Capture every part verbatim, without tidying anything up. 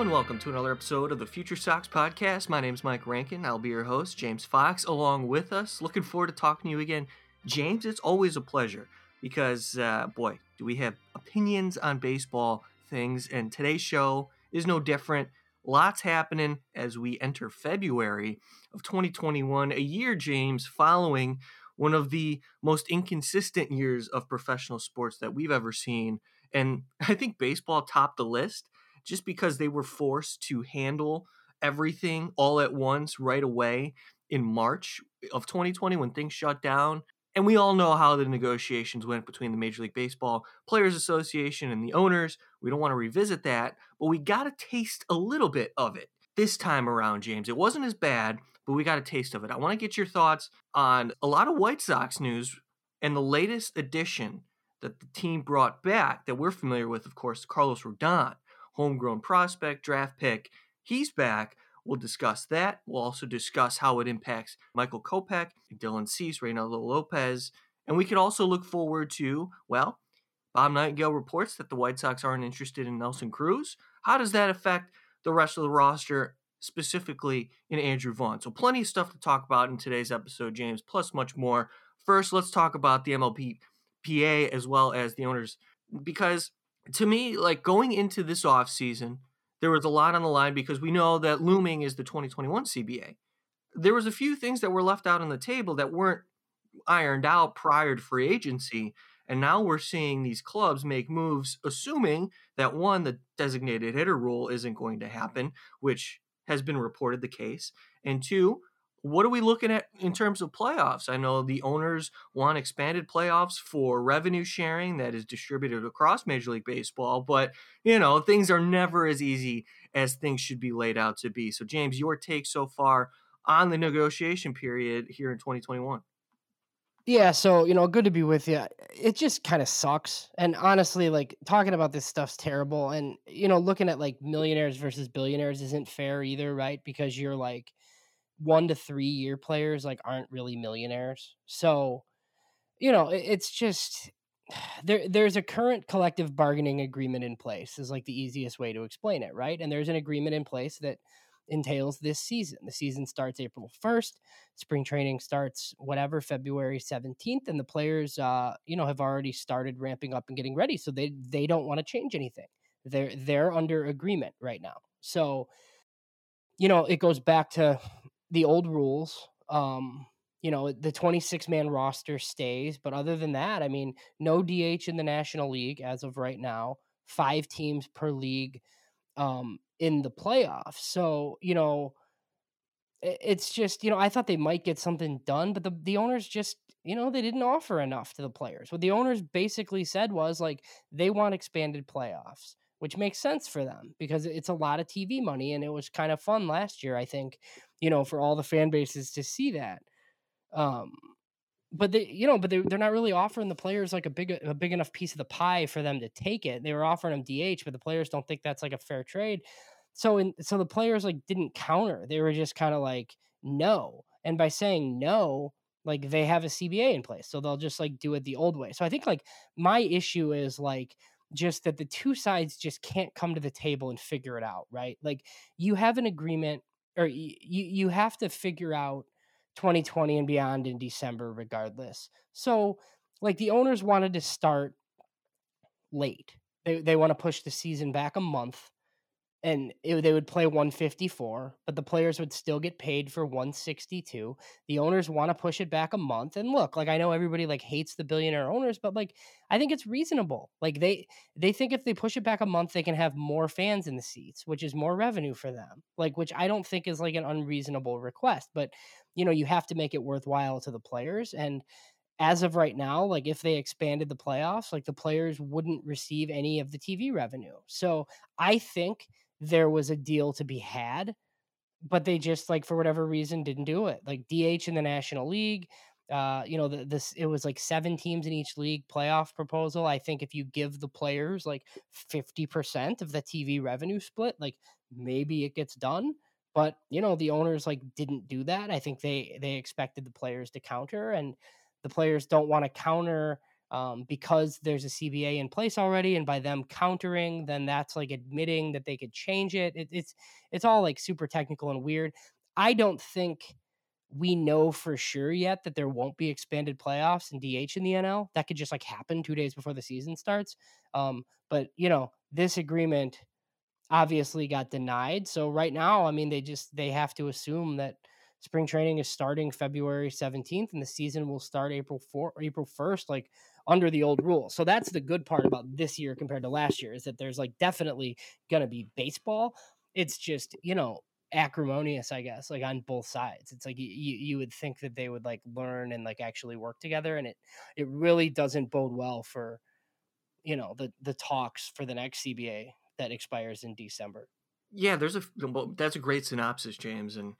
Hello and welcome to another episode of the Future Sox Podcast. My name is Mike Rankin. I'll be your host, James Fox, along with us. Looking forward to talking to you again. James, it's always a pleasure because, uh, boy, do we have opinions on baseball things, and today's show is no different. Lots happening as we enter February of twenty twenty-one, a year, James, following one of the most inconsistent years of professional sports that we've ever seen. And I think baseball topped the list just because they were forced to handle everything all at once right away in March of twenty twenty when things shut down. And we all know how the negotiations went between the Major League Baseball Players Association and the owners. We don't want to revisit that, but we got a taste a little bit of it this time around, James. It wasn't as bad, but we got a taste of it. I want to get your thoughts on a lot of White Sox news and the latest addition that the team brought back that we're familiar with, of course, Carlos Rodon, homegrown prospect, draft pick. He's back. We'll discuss that. We'll also discuss how it impacts Michael Kopech, Dylan Cease, Reynaldo Lopez. And we could also look forward to, well, Bob Nightingale reports that the White Sox aren't interested in Nelson Cruz. How does that affect the rest of the roster, specifically in Andrew Vaughn? So plenty of stuff to talk about in today's episode, James, plus much more. First, let's talk about the M L B P A as well as the owners, because to me, like going into this offseason, there was a lot on the line because we know that looming is the twenty twenty-one C B A. There was a few things that were left out on the table that weren't ironed out prior to free agency. And now we're seeing these clubs make moves, assuming that one, the designated hitter rule isn't going to happen, which has been reported the case. And two, what are we looking at in terms of playoffs? I know the owners want expanded playoffs for revenue sharing that is distributed across Major League Baseball, but, you know, things are never as easy as things should be laid out to be. So, James, your take so far on the negotiation period here in twenty twenty-one. Yeah, so, you know, good to be with you. It just kind of sucks. And honestly, like, talking about this stuff's terrible. And, you know, looking at, like, millionaires versus billionaires isn't fair either, right? Because you're, like, one to three year players, like, aren't really millionaires. So, you know, it, it's just, there. there's a current collective bargaining agreement in place is, like, the easiest way to explain it, right? And there's an agreement in place that entails this season. The season starts April first. Spring training starts whatever, February seventeenth, and the players uh, you know, have already started ramping up and getting ready. So they they don't want to change anything. They're they're under agreement right now. So, you know, it goes back to the old rules. Um, you know, the twenty-six man roster stays, but other than that, I mean, no D H in the National League as of right now, five teams per league um, in the playoffs. So, you know, i- it's just, you know, I thought they might get something done, but the, the owners just, you know, they didn't offer enough to the players. What the owners basically said was like, they want expanded playoffs, which makes sense for them because it's a lot of T V money. And it was kind of fun last year, I think, you know, for all the fan bases to see that. Um, but they, you know, but they they're not really offering the players like a big a big enough piece of the pie for them to take it. They were offering them D H, but the players don't think that's like a fair trade. So in so the players like didn't counter. They were just kind of like no. And by saying no, like they have a C B A in place. So they'll just like do it the old way. So I think like my issue is like just that the two sides just can't come to the table and figure it out, right? Like you have an agreement or y- you you have to figure out twenty twenty and beyond in December regardless. So like the owners wanted to start late. They they want to push the season back a month and it, they would play one fifty-four, but the players would still get paid for one sixty-two. The owners want to push it back a month. And look, like I know everybody like hates the billionaire owners, but like I think it's reasonable. Like they they think if they push it back a month, they can have more fans in the seats, which is more revenue for them. Like which I don't think is like an unreasonable request, but you know, you have to make it worthwhile to the players. And as of right now, like if they expanded the playoffs, like the players wouldn't receive any of the T V revenue. So I think there was a deal to be had, but they just like for whatever reason didn't do it. Like D H in the National League, uh, you know, the, this it was like seven teams in each league playoff proposal. I think if you give the players like fifty percent of the T V revenue split, like maybe it gets done. But you know, the owners like didn't do that. I think they they expected the players to counter, and the players don't want to counter um, because there's a C B A in place already, and by them countering, then that's like admitting that they could change it. it it's it's all like super technical and weird. I don't think we know for sure yet that there won't be expanded playoffs and D H in the N L. That could just like happen two days before the season starts. Um, but you know, this agreement obviously got denied. So right now, I mean, they just they have to assume that spring training is starting February seventeenth and the season will start April fourth, April first, like under the old rules. So that's the good part about this year compared to last year, is that there's like definitely going to be baseball. It's just, you know, acrimonious, I guess, like on both sides. It's like you, you would think that they would like learn and like actually work together. And it, it really doesn't bode well for, you know, the, the talks for the next C B A that expires in December. Yeah, there's a well, that's a great synopsis, James, and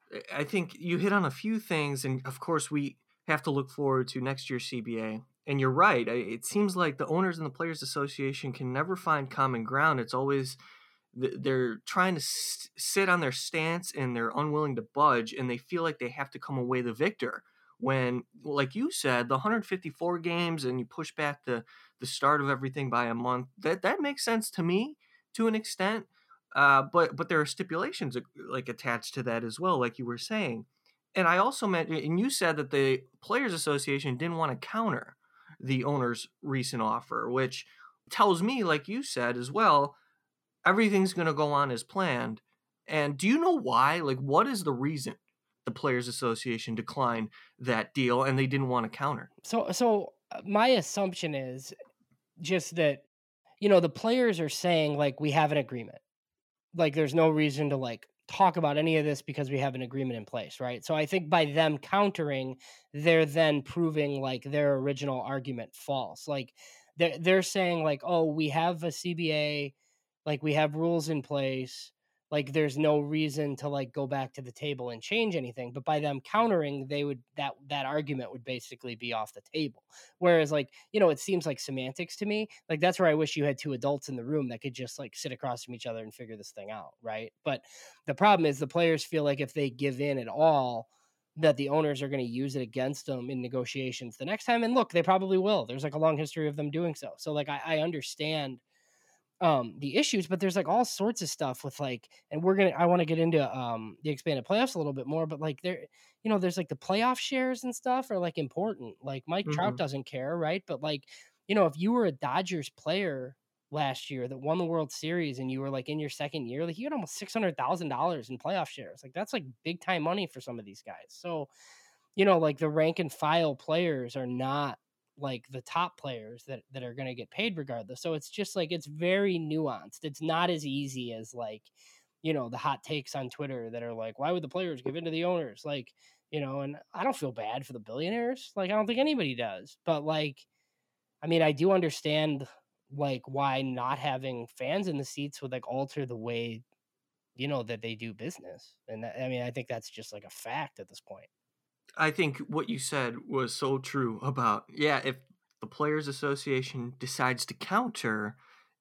I think you hit on a few things, and of course we have to look forward to next year's C B A. And you're right. It seems like the owners and the Players Association can never find common ground. It's always they're trying to sit on their stance and they're unwilling to budge, and they feel like they have to come away the victor. When, like you said, the one hundred fifty-four games and you push back the the start of everything by a month, that that makes sense to me to an extent. Uh, but but there are stipulations like attached to that as well, like you were saying. And I also meant, and you said that the Players Association didn't want to counter the owner's recent offer, which tells me, like you said as well, everything's going to go on as planned. And do you know why? Like, what is the reason the Players Association declined that deal and they didn't want to counter? So, so my assumption is just that, you know, the players are saying like, we have an agreement. Like, there's no reason to like talk about any of this because we have an agreement in place, right? So I think by them countering, they're then proving like their original argument false. Like they're, they're saying like, oh, we have a C B A, like we have rules in place, like there's no reason to like go back to the table and change anything. But by them countering, they would that that argument would basically be off the table. Whereas like, you know, it seems like semantics to me. Like that's where I wish you had two adults in the room that could just like sit across from each other and figure this thing out, right? But the problem is the players feel like if they give in at all, that the owners are going to use it against them in negotiations the next time. And look, they probably will. There's like a long history of them doing so. So like I, I understand um the issues, but there's like all sorts of stuff with like, and we're gonna I want to get into um the expanded playoffs a little bit more, but like there, you know, there's like the playoff shares and stuff are like important. Like Mike Trout Mm-hmm. doesn't care, right? But like, you know, if you were a Dodgers player last year that won the World Series and you were like in your second year, like you had almost six hundred thousand dollars in playoff shares. Like that's like big time money for some of these guys. So, you know, like the rank and file players are not like the top players that, that are going to get paid regardless. So it's just like, it's very nuanced. It's not as easy as like, you know, the hot takes on Twitter that are like, why would the players give in to the owners? Like, you know, and I don't feel bad for the billionaires. Like, I don't think anybody does, but like, I mean, I do understand like why not having fans in the seats would like alter the way, you know, that they do business. And that, I mean, I think that's just like a fact at this point. I think what you said was so true about, yeah, if the Players Association decides to counter,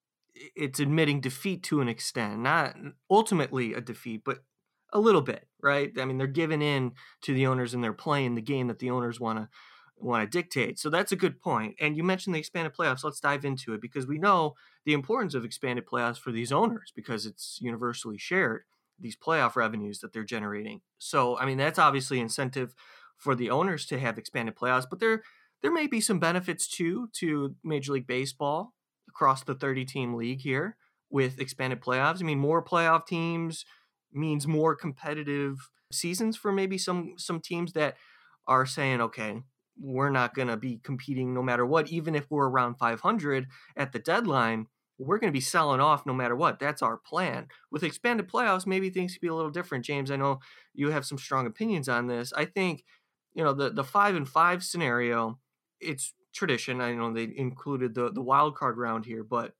it's admitting defeat to an extent, not ultimately a defeat, but a little bit, right? I mean, they're giving in to the owners and they're playing the game that the owners want to want to dictate. So that's a good point. And you mentioned the expanded playoffs. Let's dive into it because we know the importance of expanded playoffs for these owners because it's universally shared, these playoff revenues that they're generating. So, I mean, that's obviously incentive for the owners to have expanded playoffs, but there there may be some benefits too to Major League Baseball across the thirty-team league here with expanded playoffs. I mean, more playoff teams means more competitive seasons for maybe some some teams that are saying, okay, we're not going to be competing no matter what, even if we're around five hundred at the deadline. We're going to be selling off no matter what. That's our plan. With expanded playoffs, maybe things could be a little different. James, I know you have some strong opinions on this. I think, you know, the, the five and five scenario, it's tradition. I know they included the, the wild card round here, but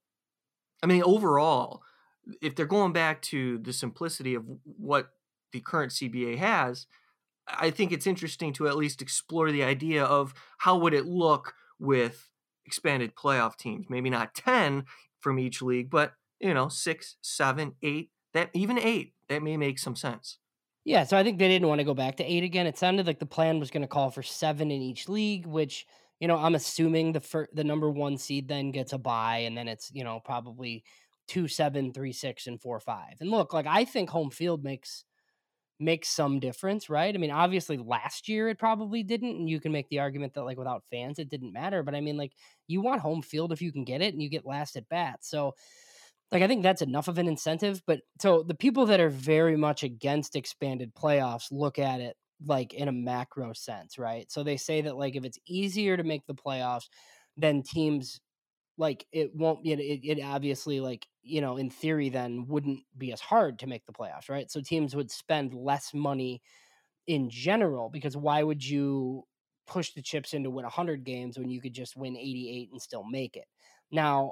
I mean, overall, if they're going back to the simplicity of what the current C B A has, I think it's interesting to at least explore the idea of how would it look with expanded playoff teams. Maybe not ten from each league, but, you know, six, seven, eight, that even eight, that may make some sense. Yeah, so I think they didn't want to go back to eight again. It sounded like the plan was going to call for seven in each league, which, You know, I'm assuming the fir- the number one seed then gets a bye, and then it's, you know, probably two, seven, three, six, and four, five. And look, like I think home field makes makes some difference, right? I mean, obviously last year it probably didn't, and you can make the argument that like without fans it didn't matter. But I mean, like you want home field if you can get it, and you get last at bat. So like, I think that's enough of an incentive. But so the people that are very much against expanded playoffs look at it like in a macro sense, right? So they say that like if it's easier to make the playoffs, then teams like it won't it, it, it obviously like, you know, in theory then wouldn't be as hard to make the playoffs, right? So teams would spend less money in general, because why would you push the chips in to win one hundred games when you could just win eighty-eight and still make it? Now,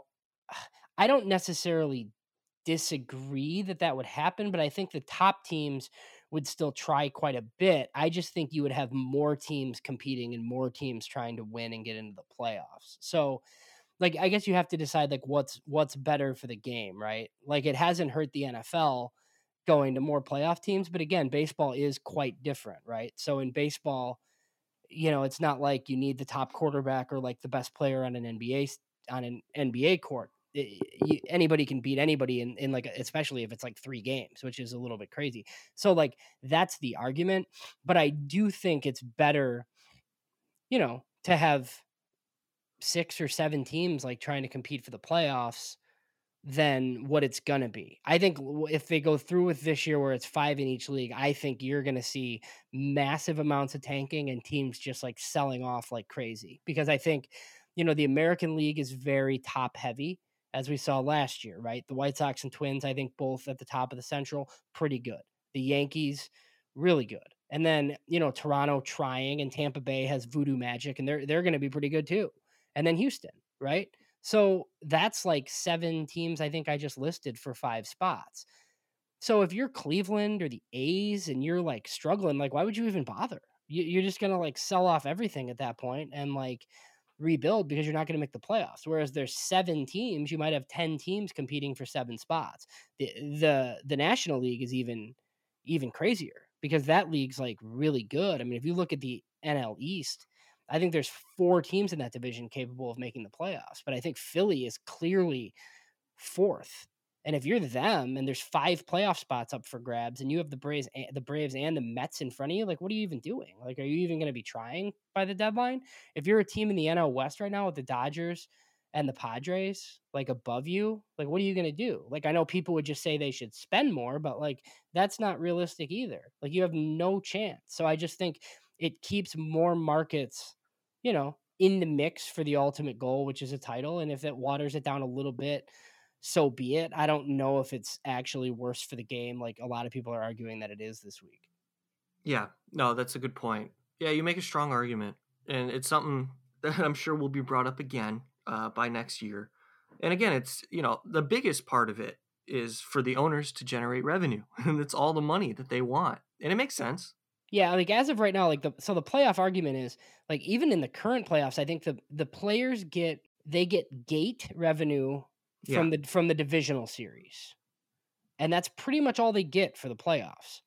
I don't necessarily disagree that that would happen, but I think the top teams would still try quite a bit. I just think you would have more teams competing and more teams trying to win and get into the playoffs. So, like I guess you have to decide like what's what's better for the game, right? Like it hasn't hurt the N F L going to more playoff teams, but again, baseball is quite different, right? So in baseball, you know, it's not like you need the top quarterback or like the best player on an N B A on an N B A court. It, you, anybody can beat anybody in, in like, especially if it's like three games, which is a little bit crazy. So like that's the argument, but I do think it's better, you know, to have six or seven teams like trying to compete for the playoffs than what it's gonna be. I think w- if they go through with this year where it's five in each league, I think you're gonna see massive amounts of tanking and teams just like selling off like crazy. Because I think, you know, the American League is very top heavy, as we saw last year, right? The White Sox and Twins, I think both at the top of the Central, pretty good. The Yankees, really good. And then, you know, Toronto trying, and Tampa Bay has voodoo magic, and they're they're gonna be pretty good too. And then Houston, right? So that's like seven teams I think I just listed for five spots. So if you're Cleveland or the A's and you're like struggling, like why would you even bother? You, you're just gonna like sell off everything at that point and like rebuild, because you're not gonna make the playoffs. Whereas there's seven teams, you might have ten teams competing for seven spots. The the the National League is even even crazier because that league's like really good. I mean, if you look at the N L East, I think there's four teams in that division capable of making the playoffs, but I think Philly is clearly fourth. And if you're them and there's five playoff spots up for grabs and you have the Braves, the Braves and the Mets in front of you, like what are you even doing? Like, are you even going to be trying by the deadline? If you're a team in the N L West right now with the Dodgers and the Padres like above you, like what are you going to do? Like I know people would just say they should spend more, but like that's not realistic either. Like you have no chance. So I just think it keeps more markets, you know, in the mix for the ultimate goal, which is a title. And if it waters it down a little bit, so be it. I don't know if it's actually worse for the game. Like a lot of people are arguing that it is this week. Yeah, no, that's a good point. Yeah, you make a strong argument, and it's something that I'm sure will be brought up again uh, by next year. And again, it's, you know, the biggest part of it is for the owners to generate revenue, and it's all the money that they want, and it makes sense. Yeah, like as of right now, like the so the playoff argument is like even in the current playoffs, I think the the players get they get gate revenue Yeah, from the from the divisional series. And that's pretty much all they get for the playoffs.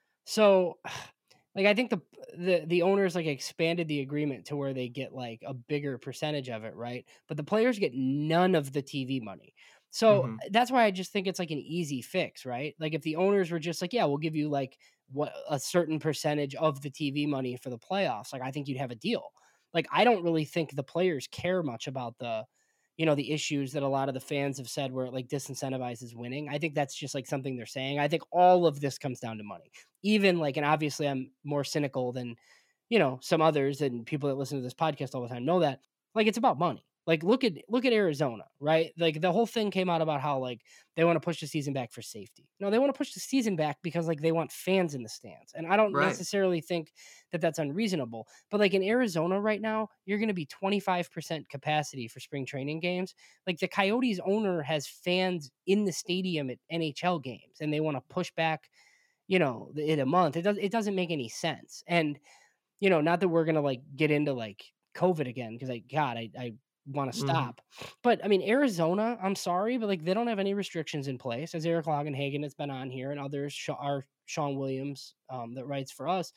So like I think the the the owners like expanded the agreement to where they get like a bigger percentage of it, right? But the players get none of the T V money. So hmm that's why I just think it's like an easy fix, right? Like if the owners were just like, yeah, we'll give you like what a certain percentage of the T V money for the playoffs, like I think you'd have a deal. Like I don't really think the players care much about the you know the issues that a lot of the fans have said where it like disincentivizes winning. I think that's just like something they're saying. I think all of this comes down to money. Even like, and obviously I'm more cynical than, you know, some others and people that listen to this podcast all the time know that. Like it's about money. Like look at look at Arizona, right? Like the whole thing came out about how like they want to push the season back for safety. No, they want to push the season back because like they want fans in the stands. And I don't right. necessarily think that that's unreasonable. But like in Arizona right now, you're going to be twenty-five percent capacity for spring training games. Like the Coyotes owner has fans in the stadium at N H L games and they want to push back, you know, in a month. It does it doesn't make any sense. And, you know, not that we're gonna like get into like COVID again, because I God, I, I want to hmm stop. But I mean, Arizona, I'm sorry, but like they don't have any restrictions in place. As Eric Logenhagen has been on here and others, Sha- our Sean Williams, um, that writes for us,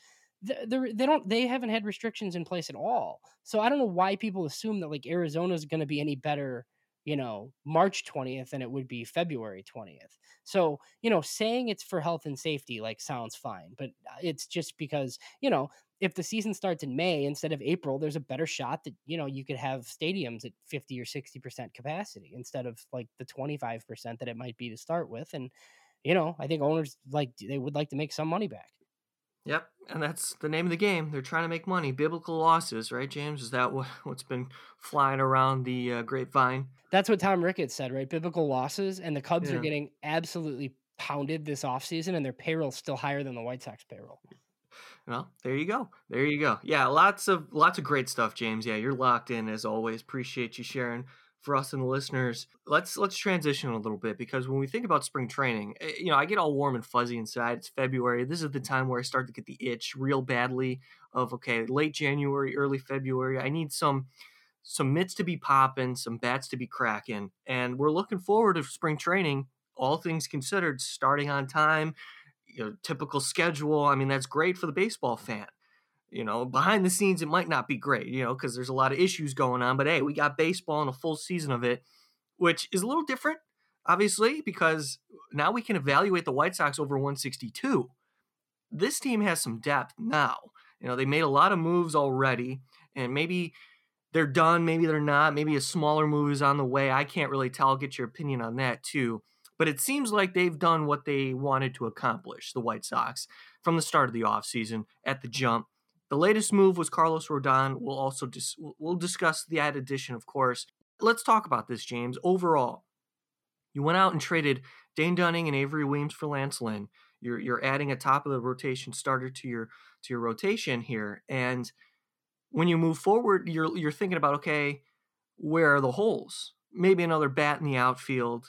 th- they're, they don't they haven't had restrictions in place at all. So I don't know why people assume that like Arizona is going to be any better, you know, March twentieth than it would be February twentieth. So, you know, saying it's for health and safety like sounds fine, but uh, it's just because, you know, if the season starts in May instead of April, there's a better shot that, you know, you could have stadiums at fifty or sixty percent capacity instead of like the twenty-five percent that it might be to start with. And, you know, I think owners like they would like to make some money back. Yep, and that's the name of the game. They're trying to make money. Biblical losses, right, James? Is that what, what's been flying around the uh, grapevine? That's what Tom Ricketts said, right? Biblical losses, and the Cubs are Yeah. getting absolutely pounded this offseason, and their payroll's still higher than the White Sox payroll. Well, there you go. There you go. Yeah, lots of lots of great stuff, James. Yeah, you're locked in as always. Appreciate you sharing for us and the listeners. Let's let's transition a little bit, because when we think about spring training, eh, you know, I get all warm and fuzzy inside. It's February. This is the time where I start to get the itch real badly of, okay, late January, early February. I need some some mitts to be popping, some bats to be cracking, and we're looking forward to spring training. All things considered, starting on time, you know, typical schedule. I mean, that's great for the baseball fan. You know, behind the scenes, it might not be great, you know, because there's a lot of issues going on. But hey, we got baseball and a full season of it, which is a little different, obviously, because now we can evaluate the White Sox over one sixty-two. This team has some depth now. You know, they made a lot of moves already, and maybe they're done, maybe they're not, maybe a smaller move is on the way. I can't really tell. I'll get your opinion on that too. But it seems like they've done what they wanted to accomplish, the White Sox, from the start of the offseason at the jump. The latest move was Carlos Rodon. We'll also dis- we'll discuss the added addition, of course. Let's talk about this, James. Overall, you went out and traded Dane Dunning and Avery Weems for Lance Lynn. You're you're adding a top of the rotation starter to your to your rotation here, and when you move forward, you're you're thinking about, okay, where are the holes? Maybe another bat in the outfield,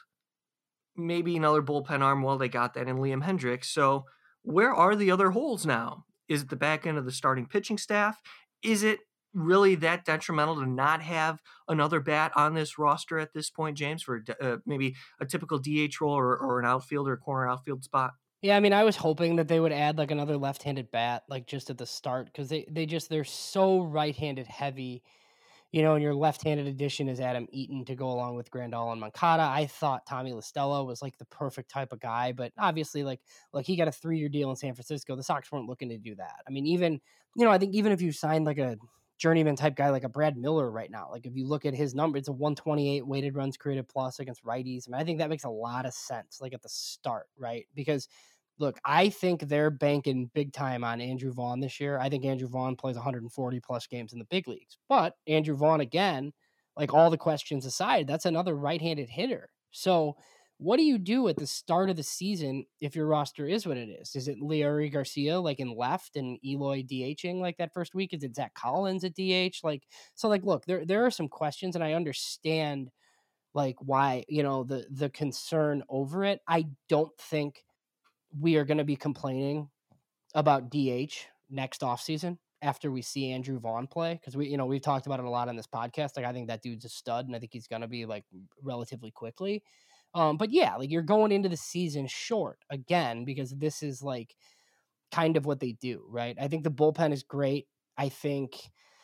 maybe another bullpen arm. Well, they got that in Liam Hendricks. So where are the other holes now? Is it the back end of the starting pitching staff? Is it really that detrimental to not have another bat on this roster at this point, James, for uh, maybe a typical D H role, or, or an outfield or a corner outfield spot? Yeah, I mean, I was hoping that they would add like another left-handed bat, like just at the start, because they they just they're so right-handed heavy, you know. And your left-handed addition is Adam Eaton to go along with Grandal and Moncada. I thought Tommy LaStella was like the perfect type of guy, but obviously, like, like he got a three-year deal in San Francisco. The Sox weren't looking to do that. I mean, even you know, I think even if you signed like a journeyman type guy like a Brad Miller right now, like if you look at his number, it's a one twenty-eight weighted runs created plus against righties. I mean, I think that makes a lot of sense, like at the start, right? Because look, I think they're banking big time on Andrew Vaughn this year. I think Andrew Vaughn plays one hundred forty plus games in the big leagues. But Andrew Vaughn, again, like all the questions aside, that's another right-handed hitter. So what do you do at the start of the season if your roster is what it is? Is it Leury Garcia like in left and Eloy DHing like that first week? Is it Zach Collins at D H? Like, so like, look, there there are some questions, and I understand like why, you know, the the concern over it. I don't think we are going to be complaining about D H next offseason after we see Andrew Vaughn play, because we, you know, we've talked about it a lot on this podcast. Like, I think that dude's a stud, and I think he's going to be like relatively quickly. Um, but yeah, like you're going into the season short again, because this is like kind of what they do, right? I think the bullpen is great. I think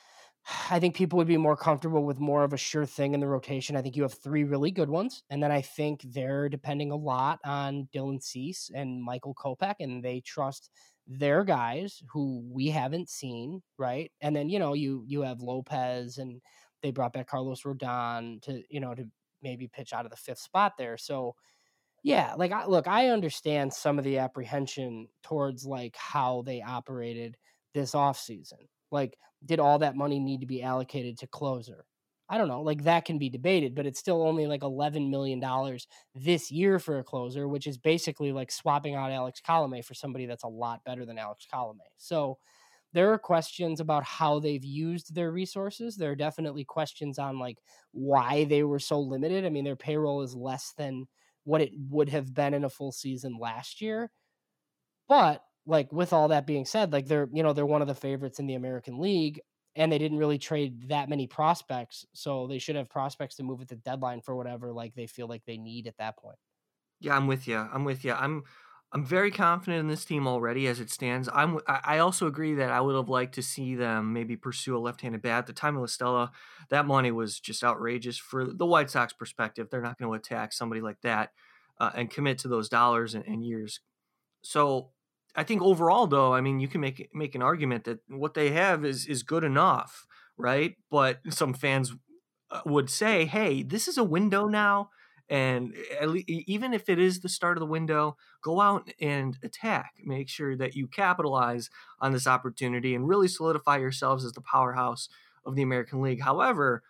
I think people would be more comfortable with more of a sure thing in the rotation. I think you have three really good ones. And then I think they're depending a lot on Dylan Cease and Michael Kopech, and they trust their guys who we haven't seen, right? And then, you know, you you have Lopez, and they brought back Carlos Rodon to, you know, to maybe pitch out of the fifth spot there. So yeah, like I look, I understand some of the apprehension towards like how they operated this offseason. Like, did all that money need to be allocated to closer? I don't know. Like, that can be debated, but it's still only like eleven million dollars this year for a closer, which is basically like swapping out Alex Colomé for somebody that's a lot better than Alex Colomé. So there are questions about how they've used their resources. There are definitely questions on like why they were so limited. I mean, their payroll is less than what it would have been in a full season last year. But like with all that being said, like they're, you know, they're one of the favorites in the American League, and they didn't really trade that many prospects. So they should have prospects to move at the deadline for whatever like they feel like they need at that point. Yeah, I'm with you. I'm with you. I'm I'm very confident in this team already as it stands. I'm. I I also agree that I would have liked to see them maybe pursue a left-handed bat. At the time of La Stella, that money was just outrageous for the White Sox perspective. They're not going to attack somebody like that uh, and commit to those dollars and, and years. So I think overall, though, I mean, you can make make an argument that what they have is is good enough, right? But some fans uh, would say, "Hey, this is a window now, and at le- e- even if it is the start of the window, go out and attack. Make sure that you capitalize on this opportunity and really solidify yourselves as the powerhouse of the American League." However,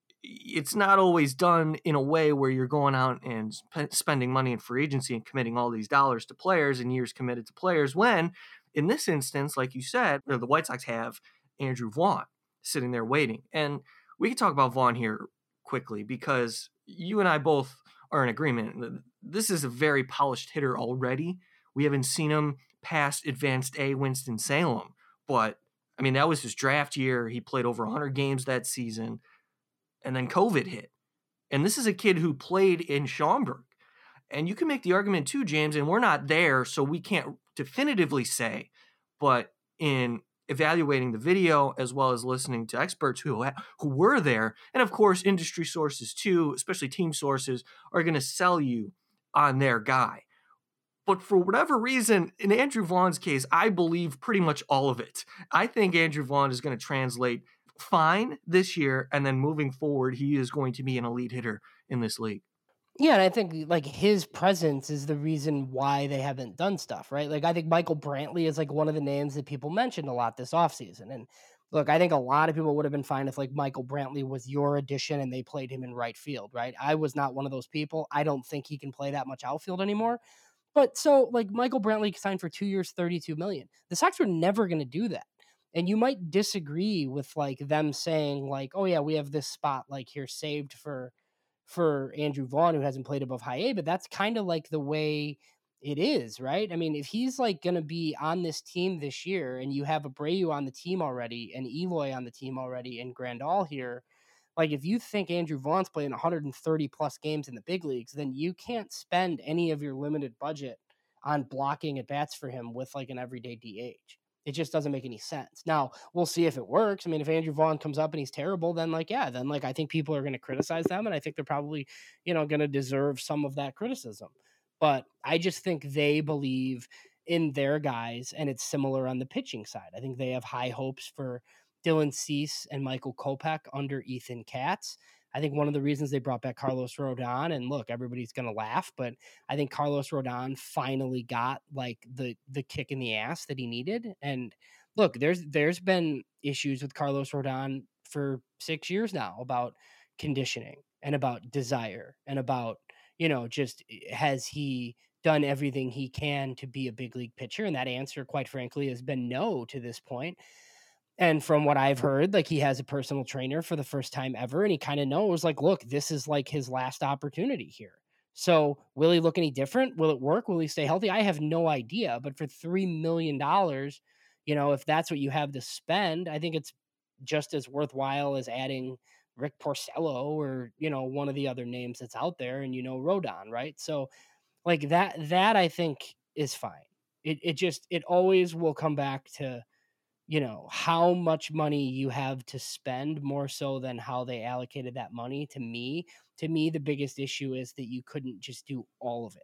it's not always done in a way where you're going out and sp- spending money in free agency and committing all these dollars to players and years committed to players when in this instance, like you said, the White Sox have Andrew Vaughn sitting there waiting. And we can talk about Vaughn here quickly because you and I both are in agreement. This is a very polished hitter already. We haven't seen him past advanced A Winston-Salem, but I mean, that was his draft year. He played over one hundred games that season, and then COVID hit. And this is a kid who played in Schaumburg. And you can make the argument too, James, and we're not there, so we can't definitively say, but in evaluating the video as well as listening to experts who who were there, and of course industry sources too, especially team sources, are going to sell you on their guy. But for whatever reason, in Andrew Vaughn's case, I believe pretty much all of it. I think Andrew Vaughn is going to translate fine this year, and then moving forward, he is going to be an elite hitter in this league. Yeah, and I think like his presence is the reason why they haven't done stuff, right? Like I think Michael Brantley is like one of the names that people mentioned a lot this offseason. And look, I think a lot of people would have been fine if like Michael Brantley was your addition and they played him in right field, right? I was not one of those people. I don't think he can play that much outfield anymore. But so like Michael Brantley signed for two years, thirty-two million. The Sox were never going to do that. And you might disagree with like them saying like, oh yeah, we have this spot like here saved for for Andrew Vaughn, who hasn't played above high A, but that's kind of like the way it is, right? I mean, if he's like going to be on this team this year and you have Abreu on the team already and Eloy on the team already and Grandal here, like if you think Andrew Vaughn's playing one hundred thirty plus games in the big leagues, then you can't spend any of your limited budget on blocking at bats for him with like an everyday D H. It just doesn't make any sense. Now, we'll see if it works. I mean, if Andrew Vaughn comes up and he's terrible, then like, yeah, then like I think people are going to criticize them. And I think they're probably, you know, going to deserve some of that criticism. But I just think they believe in their guys, and it's similar on the pitching side. I think they have high hopes for Dylan Cease and Michael Kopech under Ethan Katz. I think one of the reasons they brought back Carlos Rodon, and look, everybody's going to laugh, but I think Carlos Rodon finally got like the the kick in the ass that he needed. And look, there's there's been issues with Carlos Rodon for six years now about conditioning and about desire and about, you know, just has he done everything he can to be a big league pitcher? And that answer, quite frankly, has been no to this point. And from what I've heard, like he has a personal trainer for the first time ever. And he kind of knows like, look, this is like his last opportunity here. So will he look any different? Will it work? Will he stay healthy? I have no idea. But for three million dollars, you know, if that's what you have to spend, I think it's just as worthwhile as adding Rick Porcello or, you know, one of the other names that's out there and, you know, Rodon, right? So like that, that I think is fine. It, it just, it always will come back to, you know, how much money you have to spend more so than how they allocated that money. To me, to me, the biggest issue is that you couldn't just do all of it.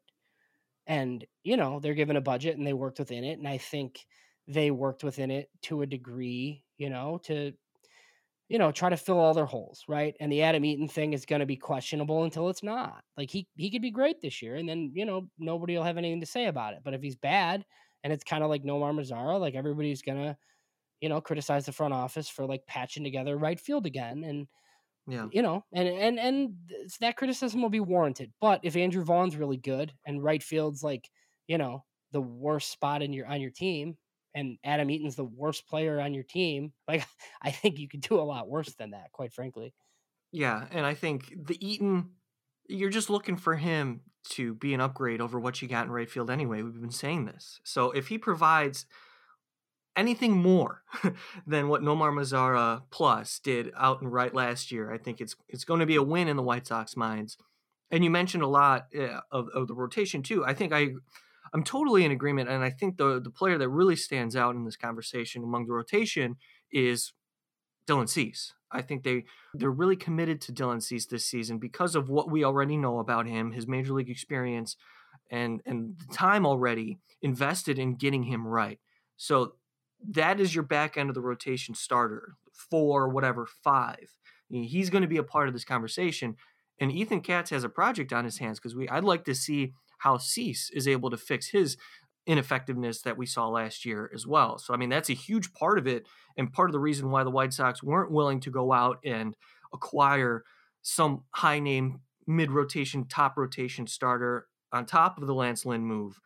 And, you know, they're given a budget and they worked within it. And I think they worked within it to a degree, you know, to, you know, try to fill all their holes, right? And the Adam Eaton thing is going to be questionable until it's not. Like he he could be great this year, and then, you know, nobody will have anything to say about it. But if he's bad, and it's kind of like Nomar Mazara, like everybody's gonna, you know, criticize the front office for like patching together right field again. And, Yeah. you know, and, and, and that criticism will be warranted. But if Andrew Vaughn's really good and right field's like, you know, the worst spot in your, on your team, and Adam Eaton's the worst player on your team, like I think you could do a lot worse than that, quite frankly. Yeah. And I think the Eaton, you're just looking for him to be an upgrade over what you got in right field anyway. We've been saying this. So if he provides anything more than what Nomar Mazara plus did out in right last year, I think it's it's going to be a win in the White Sox minds. And you mentioned a lot uh, of, of the rotation too. I think I I'm totally in agreement. And I think the, the player that really stands out in this conversation among the rotation is Dylan Cease. I think they they're really committed to Dylan Cease this season because of what we already know about him, his major league experience, and and the time already invested in getting him right. So that is your back end of the rotation starter, four, whatever, five. He's going to be a part of this conversation. And Ethan Katz has a project on his hands because we I'd like to see how Cease is able to fix his ineffectiveness that we saw last year as well. So I mean that's a huge part of it, and part of the reason why the White Sox weren't willing to go out and acquire some high name mid rotation, top rotation starter on top of the Lance Lynn move.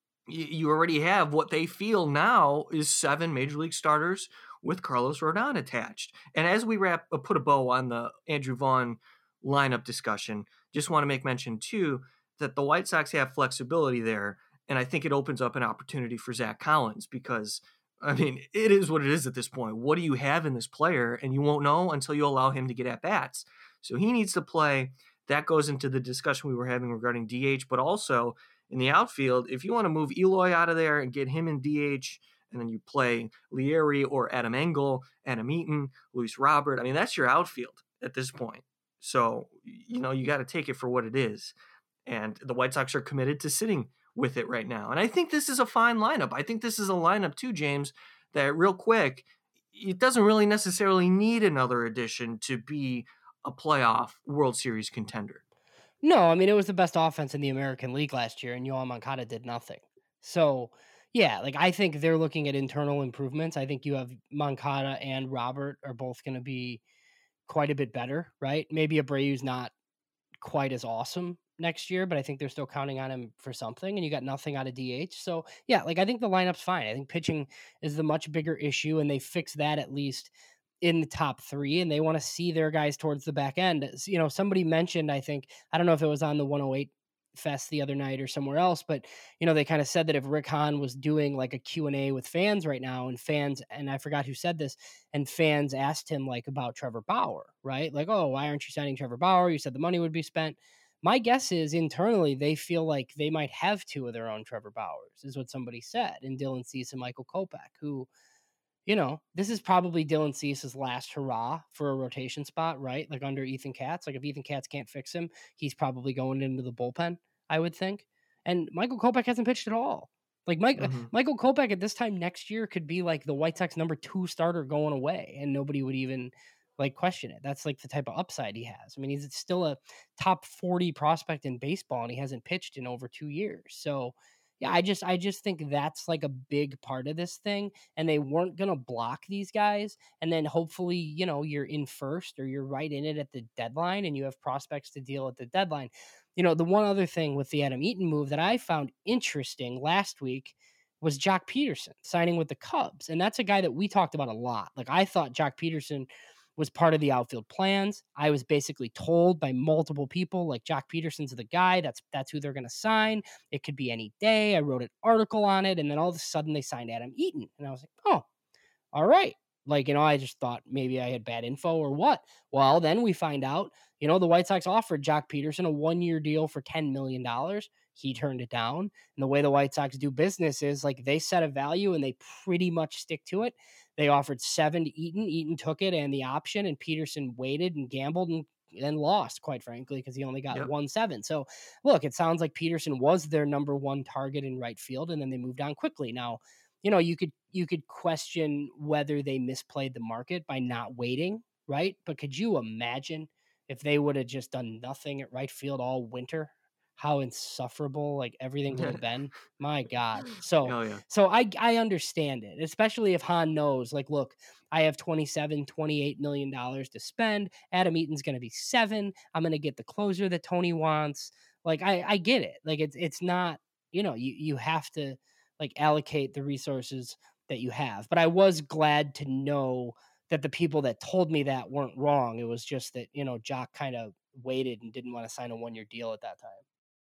You already have what they feel now is seven major league starters with Carlos Rodon attached. And as we wrap, uh, put a bow on the Andrew Vaughn lineup discussion, just want to make mention too that the White Sox have flexibility there. And I think it opens up an opportunity for Zach Collins because, I mean, it is what it is at this point. What do you have in this player? And you won't know until you allow him to get at bats. So he needs to play. That goes into the discussion we were having regarding D H, but also in the outfield, if you want to move Eloy out of there and get him in D H, and then you play Lieri or Adam Engel, Adam Eaton, Luis Robert, I mean, that's your outfield at this point. So, you know, you got to take it for what it is. And the White Sox are committed to sitting with it right now. And I think this is a fine lineup. I think this is a lineup too, James, that real quick, it doesn't really necessarily need another addition to be a playoff World Series contender. No, I mean, it was the best offense in the American League last year, and Yoan Moncada did nothing. So, yeah, like I think they're looking at internal improvements. I think you have Moncada and Robert are both going to be quite a bit better, right? Maybe Abreu's not quite as awesome next year, but I think they're still counting on him for something, and you got nothing out of D H. So, yeah, like I think the lineup's fine. I think pitching is the much bigger issue, and they fix that at least in the top three, and they want to see their guys towards the back end. You know, somebody mentioned, I think, I don't know if it was on the one oh eight Fest the other night or somewhere else, but, you know, they kind of said that if Rick Hahn was doing like a Q and A with fans right now, and fans, and I forgot who said this, and fans asked him like about Trevor Bauer, right? Like, oh, why aren't you signing Trevor Bauer? You said the money would be spent. My guess is internally they feel like they might have two of their own Trevor Bauers, is what somebody said, and Dylan Cease and Michael Kopech, who, you know, this is probably Dylan Cease's last hurrah for a rotation spot, right? Like under Ethan Katz. Like if Ethan Katz can't fix him, he's probably going into the bullpen, I would think. And Michael Kopech hasn't pitched at all. Like Mike, mm-hmm. Michael Kopech at this time next year could be like the White Sox number two starter going away, and nobody would even like question it. That's like the type of upside he has. I mean, he's still a top forty prospect in baseball, and he hasn't pitched in over two years. So, yeah, I just I just think that's like a big part of this thing, and they weren't going to block these guys, and then hopefully, you know, you're in first or you're right in it at the deadline and you have prospects to deal at the deadline. You know, the one other thing with the Adam Eaton move that I found interesting last week was Joc Pederson signing with the Cubs, and that's a guy that we talked about a lot. Like I thought Joc Pederson was part of the outfield plans. I was basically told by multiple people, like Joc Pederson's the guy. That's that's who they're going to sign. It could be any day. I wrote an article on it, and then all of a sudden they signed Adam Eaton, and I was like, oh, all right. Like, you know, I just thought maybe I had bad info or what. Well, then we find out, you know, the White Sox offered Joc Pederson a one-year deal for ten million dollars. He turned it down. And the way the White Sox do business is like they set a value and they pretty much stick to it. They offered seven to Eaton. Eaton took it and the option, and Pederson waited and gambled and then lost, quite frankly, because he only got yep. one seven. So, look, it sounds like Pederson was their number one target in right field, and then they moved on quickly. Now, you know, you could you could question whether they misplayed the market by not waiting, right? But could you imagine if they would have just done nothing at right field all winter? How insufferable like everything would have been. My God. So, oh, yeah. so I, I understand it, especially if Hahn knows, like, look, I have twenty-seven, twenty-eight million dollars to spend. Adam Eaton's going to be seven. I'm going to get the closer that Tony wants. Like, I, I get it. Like, it's, it's not, you know, you, you have to like allocate the resources that you have. But I was glad to know that the people that told me that weren't wrong. It was just that, you know, Joc kind of waited and didn't want to sign a one-year deal at that time.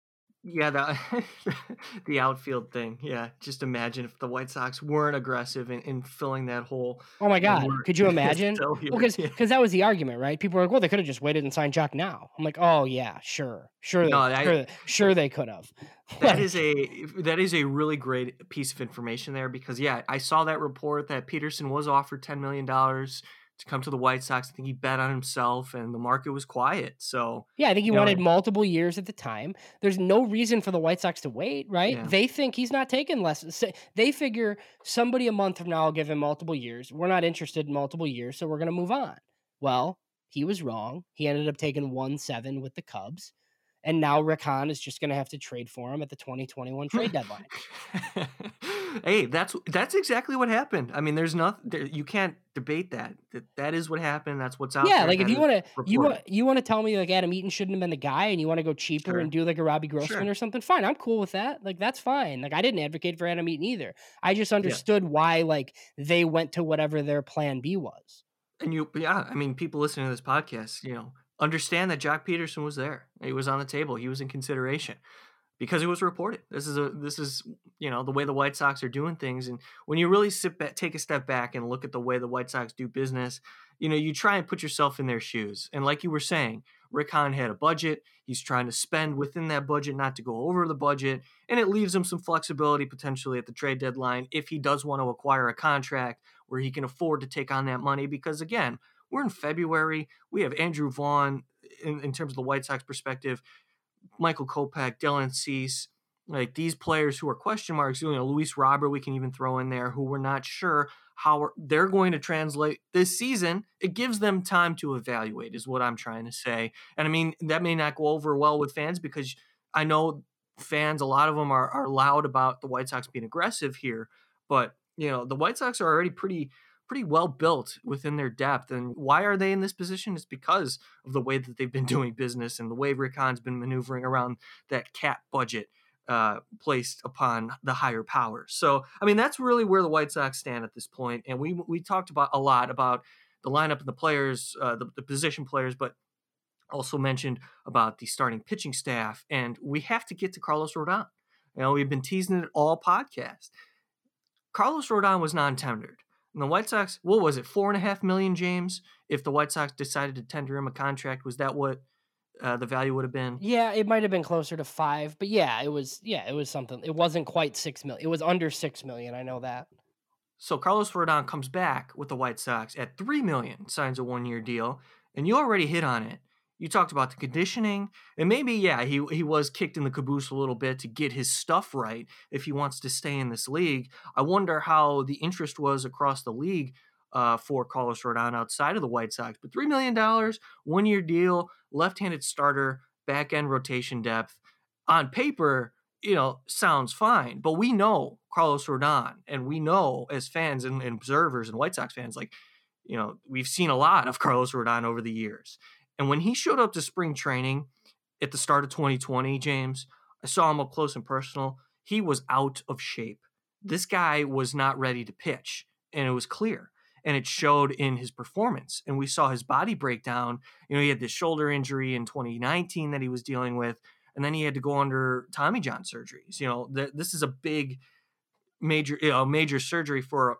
Yeah, the the outfield thing. Yeah, just imagine if the White Sox weren't aggressive in, in filling that hole Oh my and god, we're could you imagine? still Well, here. because Yeah. because that was the argument, right? People were like, "Well, they coulda just waited and signed Jock now." I'm like, "Oh, yeah, sure. Sure they No, I sure sure they could've." that is Like a that is a really great piece of information there because yeah, I saw that report that Peterson was offered ten million dollars to come to the White Sox. I think he bet on himself and the market was quiet. So, yeah, I think he you know, wanted multiple years at the time. There's no reason for the White Sox to wait, right? yeah. They think he's not taking less s they figure somebody a month from now will give him multiple years. We're not interested in multiple years, so we're gonna move on. Well, he was wrong. He ended up taking one seven with the Cubs, and now Rick Hahn is just gonna have to trade for him at the twenty twenty-one trade deadline. Hey, that's that's exactly what happened. I mean, there's nothing there, you can't debate that. That that is what happened. That's what's out Yeah, there. like, if That you is wanna you reported. want you wanna tell me, like, Adam Eaton shouldn't have been the guy and you wanna go cheaper and Sure. do, like, a Robbie Grossman Sure. or something, fine, I'm cool with that, like, that's fine, like, I didn't advocate for Adam Eaton either. I just Yeah. understood why, like, they went to whatever their plan B was. And you yeah, I mean, people listening to this podcast, you know, understand that Jack Peterson was there. He was on the table. He was in consideration because it was reported. This is a this is, you know, the way the White Sox are doing things. And when you really sit back, take a step back and look at the way the White Sox do business, you know, you try and put yourself in their shoes. And like you were saying, Rick Hahn had a budget. He's trying to spend within that budget, not to go over the budget. And it leaves him some flexibility potentially at the trade deadline if he does want to acquire a contract where he can afford to take on that money. Because again, we're in February. We have Andrew Vaughn in, in terms of the White Sox perspective, Michael Kopech, Dylan Cease, like these players who are question marks, you know, Luis Robert, we can even throw in there, who we're not sure how they're going to translate this season. It gives them time to evaluate, is what I'm trying to say. And I mean, that may not go over well with fans because I know fans, a lot of them are, are loud about the White Sox being aggressive here, but you know, the White Sox are already pretty pretty well built within their depth. And why are they in this position? It's because of the way that they've been doing business and the way Rick Hahn's been maneuvering around that cap budget uh, placed upon the higher powers. So, I mean, that's really where the White Sox stand at this point. And we we talked about a lot about the lineup and the players, uh, the, the position players, but also mentioned about the starting pitching staff. And we have to get to Carlos Rodon. You know, we've been teasing it all podcast. Carlos Rodon was non-tendered. And the White Sox, what was it, four and a half million, James? If the White Sox decided to tender him a contract, was that what uh, the value would have been? Yeah, it might have been closer to five, but yeah, it was yeah, it was something. It wasn't quite six million. It was under six million, I know that. So Carlos Rodon comes back with the White Sox at three million, signs a one-year deal, and you already hit on it. You talked about the conditioning, and maybe yeah, he he was kicked in the caboose a little bit to get his stuff right if he wants to stay in this league. I wonder how the interest was across the league uh, for Carlos Rodon outside of the White Sox. But three million dollars, one-year deal, left-handed starter, back-end rotation depth. On paper, you know, sounds fine. But we know Carlos Rodon, and we know as fans and, and observers and White Sox fans, like, you know, we've seen a lot of Carlos Rodon over the years. And when he showed up to spring training at the start of twenty twenty, James, I saw him up close and personal. He was out of shape. This guy was not ready to pitch, and it was clear. And it showed in his performance. And we saw his body break down. You know, he had this shoulder injury in twenty nineteen that he was dealing with, and then he had to go under Tommy John surgeries. You know, th- this is a big, major, you know, major surgery for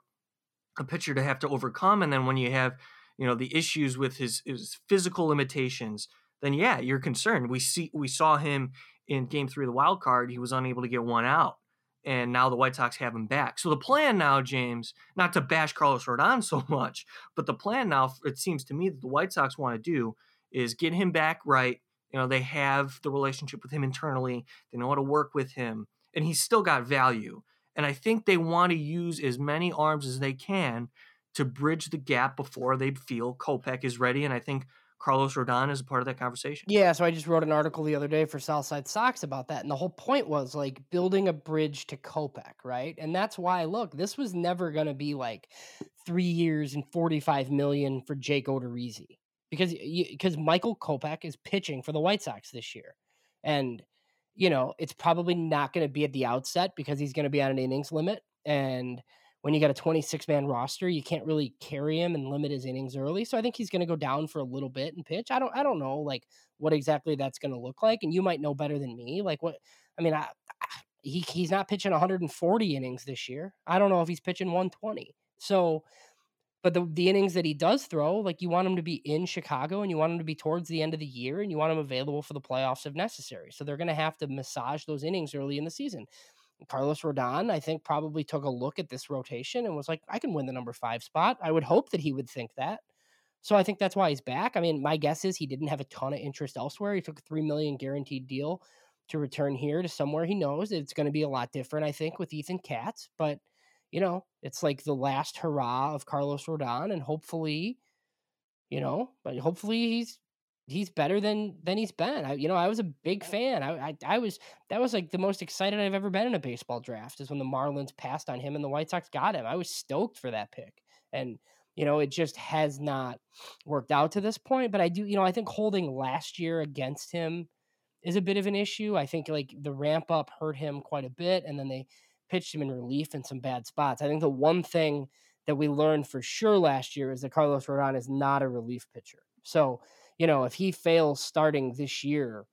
a pitcher to have to overcome. And then when you have, you know, the issues with his, his physical limitations, then yeah, you're concerned. We see we saw him in game three of the wild card. He was unable to get one out. And now the White Sox have him back. So the plan now, James, not to bash Carlos Rodon so much, but the plan now, it seems to me that the White Sox want to do is get him back right. You know, they have the relationship with him internally. They know how to work with him. And he's still got value. And I think they want to use as many arms as they can to bridge the gap before they feel Kopech is ready. And I think Carlos Rodon is a part of that conversation. Yeah, so I just wrote an article the other day for Southside Sox about that, and the whole point was like building a bridge to Kopech, right? And that's why, look, this was never going to be like three years and forty-five million for Jake Odorizzi because because Michael Kopech is pitching for the White Sox this year, and you know it's probably not going to be at the outset because he's going to be on an innings limit, and when you got a twenty-six man roster, you can't really carry him and limit his innings early. So I think he's going to go down for a little bit and pitch. I don't, I don't know like what exactly that's going to look like. And you might know better than me. Like what, I mean, I, he he's not pitching one hundred forty innings this year. I don't know if he's pitching one twenty. So, but the the innings that he does throw, like you want him to be in Chicago and you want him to be towards the end of the year and you want him available for the playoffs if necessary. So they're going to have to massage those innings early in the season. Carlos Rodon, I think, probably took a look at this rotation and was like, I can win the number five spot. I would hope that he would think that. So I think that's why he's back. I mean, my guess is he didn't have a ton of interest elsewhere. He took a three million dollars guaranteed deal to return here to somewhere he knows it's going to be a lot different, I think, with Ethan Katz. But, you know, it's like the last hurrah of Carlos Rodon, and hopefully, you know, but hopefully he's he's better than than he's been. I, you know, I was a big fan. I, I I was that was like the most excited I've ever been in a baseball draft is when the Marlins passed on him and the White Sox got him. I was stoked for that pick. And you know, it just has not worked out to this point. But I do, you know, I think holding last year against him is a bit of an issue. I think like the ramp up hurt him quite a bit, and then they pitched him in relief in some bad spots. I think the one thing that we learned for sure last year is that Carlos Rodon is not a relief pitcher. So, you know, if he fails starting this year,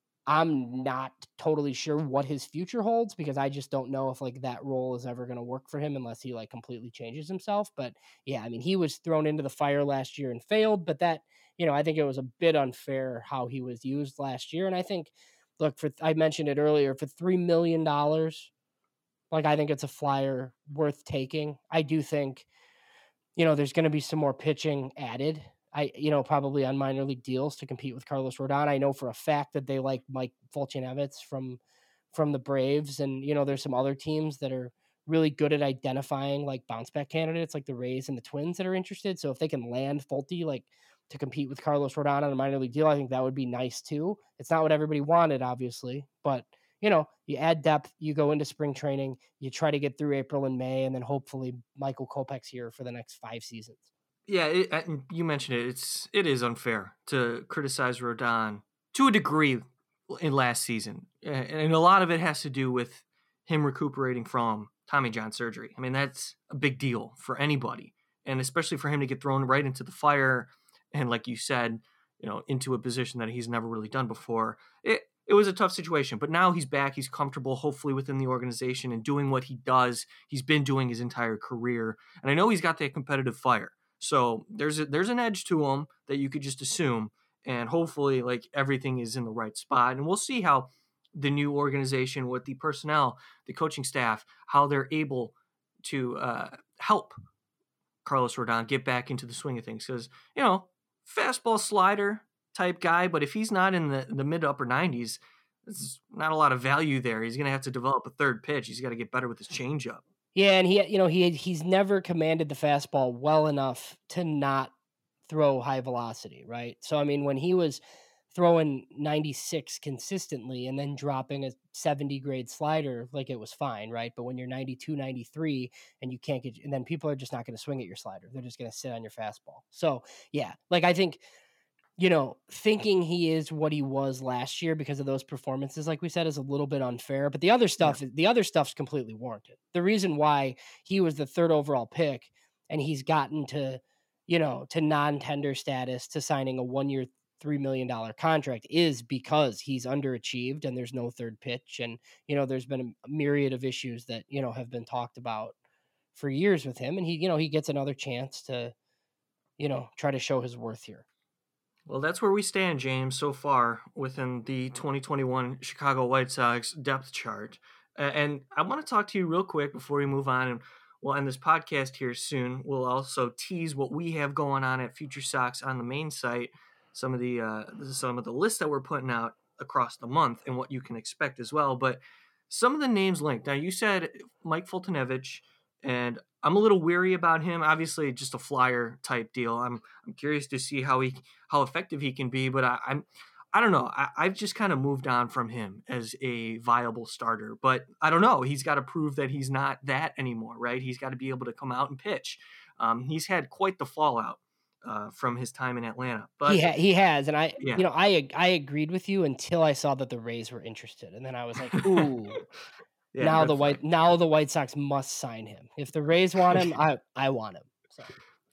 I'm not totally sure what his future holds because I just don't know if like that role is ever going to work for him unless he like completely changes himself. But yeah, I mean, he was thrown into the fire last year and failed, but that, you know, I think it was a bit unfair how he was used last year. And I think, look, for, I mentioned it earlier, for three million dollars, like I think it's a flyer worth taking. I do think, you know, there's going to be some more pitching added. I, you know, probably on minor league deals to compete with Carlos Rodon. I know for a fact that they like Mike Foltynewicz from, from the Braves. And, you know, there's some other teams that are really good at identifying like bounce back candidates, like the Rays and the Twins that are interested. So if they can land Folty, like to compete with Carlos Rodon on a minor league deal, I think that would be nice too. It's not what everybody wanted, obviously, but you know, you add depth, you go into spring training, you try to get through April and May, and then hopefully Michael Kopech's here for the next five seasons. Yeah, it, and you mentioned it. It's it is unfair to criticize Rodon to a degree in last season, and a lot of it has to do with him recuperating from Tommy John surgery. I mean, that's a big deal for anybody, and especially for him to get thrown right into the fire, and like you said, you know, into a position that he's never really done before. It it was a tough situation, but now he's back. He's comfortable, hopefully, within the organization and doing what he does. He's been doing his entire career, and I know he's got that competitive fire. So there's a, there's an edge to him that you could just assume, and hopefully, like everything is in the right spot. And we'll see how the new organization, with the personnel, the coaching staff, how they're able to uh, help Carlos Rodon get back into the swing of things. Because you know, fastball slider type guy, but if he's not in the the mid to upper nineties, there's not a lot of value there. He's going to have to develop a third pitch. He's got to get better with his changeup. Yeah, and he, you know, he he's never commanded the fastball well enough to not throw high velocity, right? So I mean, when he was throwing ninety-six consistently and then dropping a seventy grade slider, like it was fine, right? But when you're ninety-two, ninety-three and you can't get, and then people are just not going to swing at your slider. They're just going to sit on your fastball. So yeah, like I think, you know, thinking he is what he was last year because of those performances, like we said, is a little bit unfair. But the other stuff, yeah. the other stuff's completely warranted. The reason why he was the third overall pick and he's gotten to, you know, to non-tender status, to signing a one-year, three million dollars contract is because he's underachieved and there's no third pitch. And, you know, there's been a myriad of issues that, you know, have been talked about for years with him. And he, you know, he gets another chance to, you know, try to show his worth here. Well, that's where we stand, James, so far within the twenty twenty-one Chicago White Sox depth chart. And I want to talk to you real quick before we move on, and we'll end this podcast here soon. We'll also tease what we have going on at Future Sox on the main site, some of the uh, some of the lists that we're putting out across the month and what you can expect as well. But some of the names linked. Now, you said Mike Foltynewicz, and I'm a little weary about him. Obviously, just a flyer type deal. I'm I'm curious to see how he how effective he can be, but I, I'm I don't know. I, I've just kind of moved on from him as a viable starter. But I don't know. He's got to prove that he's not that anymore, right? He's got to be able to come out and pitch. Um, he's had quite the fallout uh, from his time in Atlanta. But he ha- he has, and I yeah. you know I I agreed with you until I saw that the Rays were interested, and then I was like, ooh. Yeah, now the white flag. now the White Sox must sign him. If the Rays want him, I, I want him. So yeah.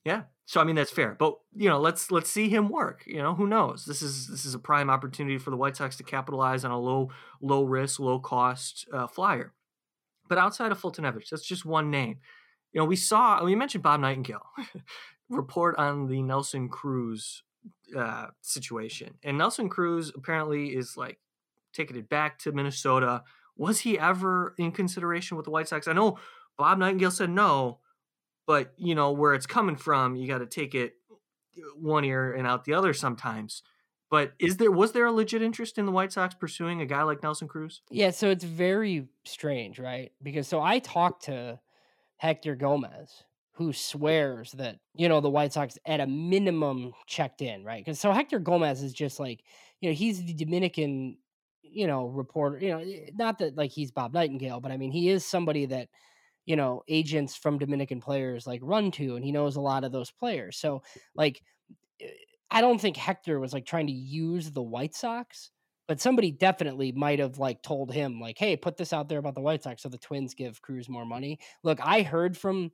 So I mean that's fair, but you know let's let's see him work. You know who knows? This is this is a prime opportunity for the White Sox to capitalize on a low low risk, low cost uh, flyer. But outside of Foltynewicz, that's just one name. You know we saw we mentioned Bob Nightingale report on the Nelson Cruz uh, situation, and Nelson Cruz apparently is like taking it back to Minnesota. Was he ever in consideration with the White Sox? I know Bob Nightingale said no. But, you know, where it's coming from, you got to take it one ear and out the other sometimes. But is there was there a legit interest in the White Sox pursuing a guy like Nelson Cruz? Yeah, so it's very strange, right? Because so I talked to Hector Gomez, who swears that, you know, the White Sox at a minimum checked in, right? Because so Hector Gomez is just like, you know, he's the Dominican, you know, reporter, you know, not that like he's Bob Nightingale, but I mean, he is somebody that, you know, agents from Dominican players like run to, and he knows a lot of those players. So, like, eh, I don't think Hector was like trying to use the White Sox, but somebody definitely might have like told him, like, hey, put this out there about the White Sox so the Twins give Cruz more money. Look, I heard from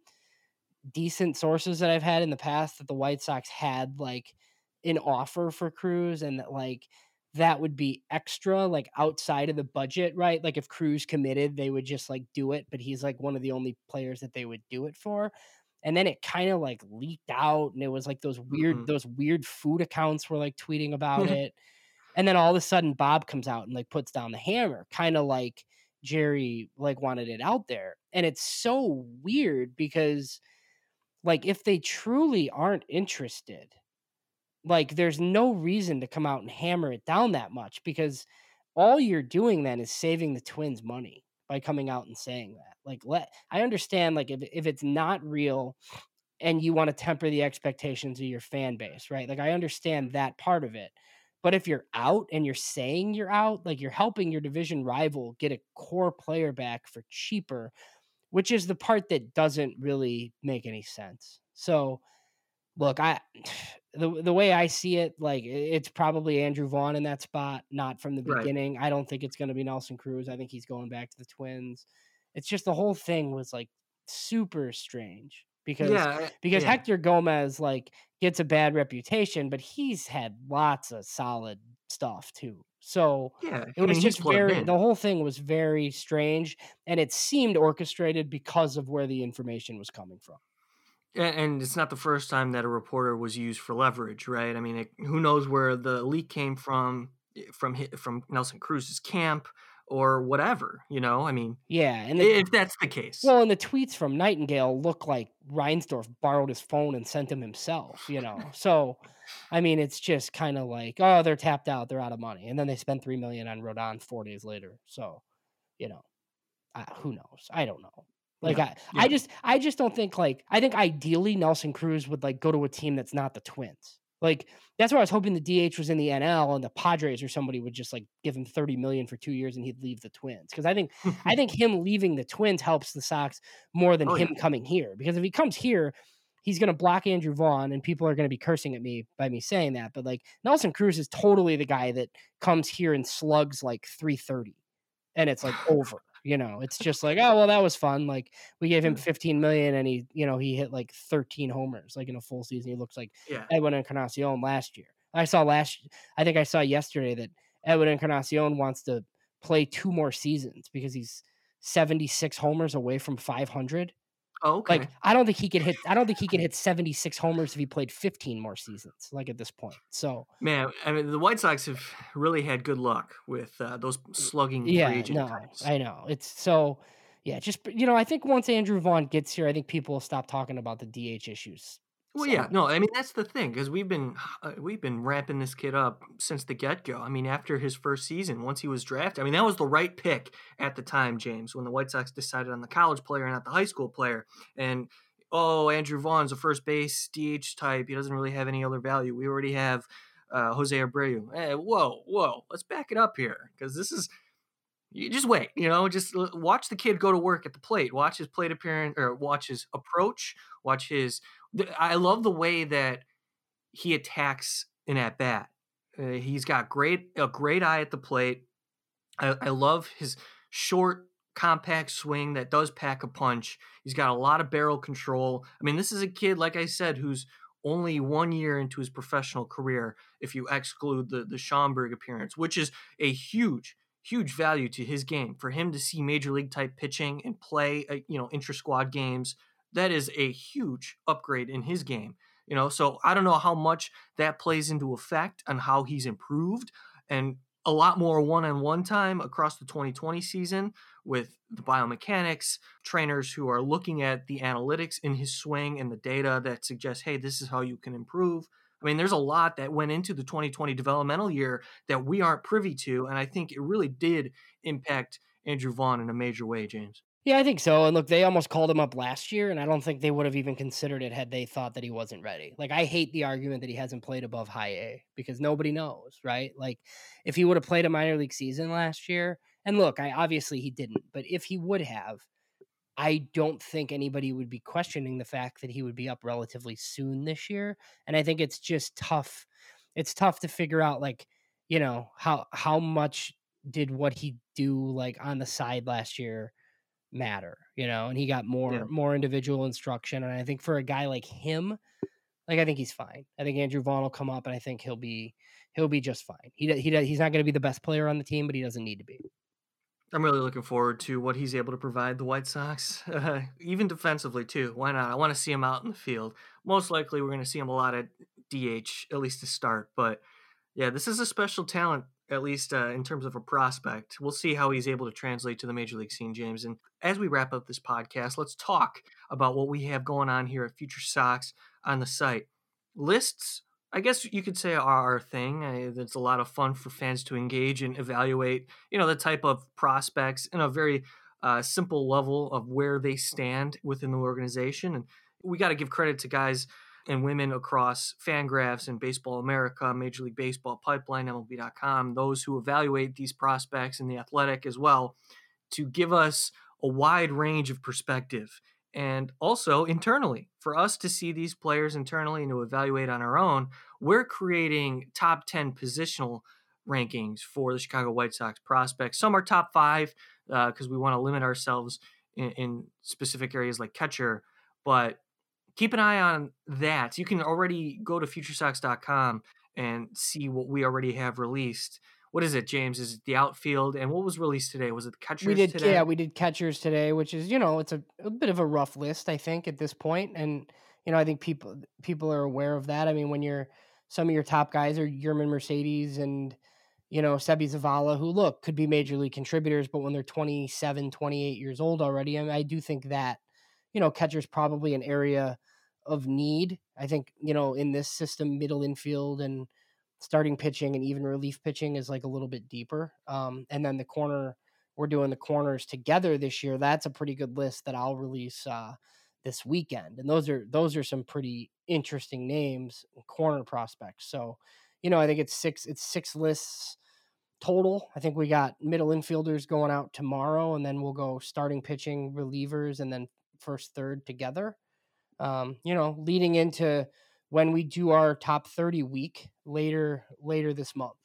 decent sources that I've had in the past that the White Sox had like an offer for Cruz and that like that would be extra like outside of the budget, right? Like if Cruz committed, they would just like do it, but he's like one of the only players that they would do it for. And then it kind of like leaked out and it was like those weird Mm-hmm. those weird food accounts were like tweeting about it. And then all of a sudden Bob comes out and like puts down the hammer, kind of like Jerry like wanted it out there. And it's so weird because like, if they truly aren't interested, like, there's no reason to come out and hammer it down that much because all you're doing then is saving the Twins money by coming out and saying that. Like, let I understand, like, if if it's not real and you want to temper the expectations of your fan base, right? Like, I understand that part of it. But if you're out and you're saying you're out, like, you're helping your division rival get a core player back for cheaper, which is the part that doesn't really make any sense. So, look, I the the way I see it, like it's probably Andrew Vaughn in that spot, not from the Right. beginning. I don't think it's going to be Nelson Cruz. I think he's going back to the Twins. It's just the whole thing was like super strange because Yeah. because Yeah. Hector Gomez like gets a bad reputation, but he's had lots of solid stuff too. So Yeah. it I was mean, he's just plugged very in. the whole thing was very strange and it seemed orchestrated because of where the information was coming from. And it's not the first time that a reporter was used for leverage, right? I mean, it, who knows where the leak came from, eh, from from Nelson Cruz's camp or whatever, you know? I mean, Yeah, and the if that's the case. well, and the tweets from Nightingale look like Reinsdorf borrowed his phone and sent him himself, you know? So, I mean, it's just kinda like, "Oh, they're tapped out, they're out of money," and then they spend three million dollars on Rodon four days later, so, you know, uh, who knows? I don't know. Like, Yeah. I Yeah. I just I just don't think, like I think ideally Nelson Cruz would, like, go to a team that's not the Twins. Like, that's why I was hoping the D H was in the N L and the Padres or somebody would just, like, give him thirty million dollars for two years and he'd leave the Twins. Because I think I think him leaving the Twins helps the Sox more than Oh, him yeah. coming here. Because if he comes here, he's gonna block Andrew Vaughn, and people are gonna be cursing at me by me saying that. But, like, Nelson Cruz is totally the guy that comes here and slugs, like, three thirty, and it's, like, over. You know, it's just like, oh well, that was fun. Like we gave him fifteen million, and he, you know, he hit like thirteen homers, like in a full season. He looks like Yeah. Edwin Encarnacion last year. I saw last, I think I saw yesterday that Edwin Encarnacion wants to play two more seasons because he's seventy-six homers away from five hundred. Oh, okay. Like I don't think he could hit. I don't think he could hit seventy-six homers if he played fifteen more seasons. Like at this point, so Man, I mean, the White Sox have really had good luck with uh, those slugging free yeah, agent no, types. I know. It's so yeah, just you know, I think once Andrew Vaughn gets here, I think people will stop talking about the D H issues. Well, So yeah, no, I mean that's the thing because we've been uh, we've been ramping this kid up since the get go. I mean, after his first season, once he was drafted, I mean that was the right pick at the time, James, when the White Sox decided on the college player and not the high school player. And oh, Andrew Vaughn's a first base D H type; he doesn't really have any other value. We already have uh, Jose Abreu. Hey, whoa, whoa, let's back it up here because this is. You just wait, you know, just l- watch the kid go to work at the plate. Watch his plate appearance or watch his approach. Watch his. th- I love the way that he attacks an at bat. Uh, he's got great a great eye at the plate. I, I love his short, compact swing that does pack a punch. He's got a lot of barrel control. I mean, this is a kid, like I said, who's only one year into his professional career, if you exclude the, the Schaumburg appearance, which is a huge, huge value to his game. For him to see major league type pitching and play, uh, you know, intra-squad games, that is a huge upgrade in his game. You know, so I don't know how much that plays into effect on how he's improved, and a lot more one-on-one time across the twenty twenty season with the biomechanics, trainers who are looking at the analytics in his swing and the data that suggests, hey, this is how you can improve. I mean, there's a lot that went into the twenty twenty developmental year that we aren't privy to, and I think it really did impact Andrew Vaughn in a major way, James. Yeah, I think so. And look, they almost called him up last year, and I don't think they would have even considered it had they thought that he wasn't ready. Like, I hate the argument that he hasn't played above high A because nobody knows, right? Like, if he would have played a minor league season last year, and look, I obviously he didn't, but if he would have, I don't think anybody would be questioning the fact that he would be up relatively soon this year. And I think it's just tough. It's tough to figure out, like, you know, how how much did what he do like on the side last year matter, you know, and he got more Yeah. more individual instruction. And I think for a guy like him, like I think he's fine. I think Andrew Vaughn will come up, and I think he'll be he'll be just fine. He he he's not going to be the best player on the team, but he doesn't need to be. I'm really looking forward to what he's able to provide the White Sox, uh, even defensively too. Why not? I want to see him out in the field. Most likely, we're going to see him a lot at D H, at least to start. But yeah, this is a special talent, at least uh, in terms of a prospect. We'll see how he's able to translate to the major league scene, James. And as we wrap up this podcast, let's talk about what we have going on here at Future Sox on the site. Lists, I guess you could say, are our thing. Uh, It's a lot of fun for fans to engage and evaluate, you know, the type of prospects in a very uh, simple level of where they stand within the organization. And we got to give credit to guys and women across Fangraphs and Baseball America, Major League Baseball Pipeline, M L B dot com, those who evaluate these prospects and the Athletic as well, to give us a wide range of perspective. And also internally, for us to see these players internally and to evaluate on our own, we're creating top ten positional rankings for the Chicago White Sox prospects. Some are top five because uh, we want to limit ourselves in, in specific areas like catcher, but keep an eye on that. You can already go to future sox dot com and see what we already have released. What is it, James? Is it the outfield? And what was released today? Was it the catchers We did, today? yeah, we did catchers today, which is, you know, it's a, a bit of a rough list, I think, at this point. And, you know, I think people people are aware of that. I mean, when you're some of your top guys are Yerman Mercedes and, you know, Sebi Zavala, who look could be major league contributors, but when they're twenty-seven, twenty-eight years old already, I mean, I do think that, you know, catcher's probably an area of need. I think, you know, in this system, middle infield and starting pitching and even relief pitching is like a little bit deeper. Um, and then the corner, we're doing the corners together this year. That's a pretty good list that I'll release uh, this weekend. And those are, those are some pretty interesting names, corner prospects. So, you know, I think it's six, it's six lists total. I think we got middle infielders going out tomorrow, and then we'll go starting pitching, relievers, and then first, third together. Um, you know, leading into when we do our top thirty week later later this month.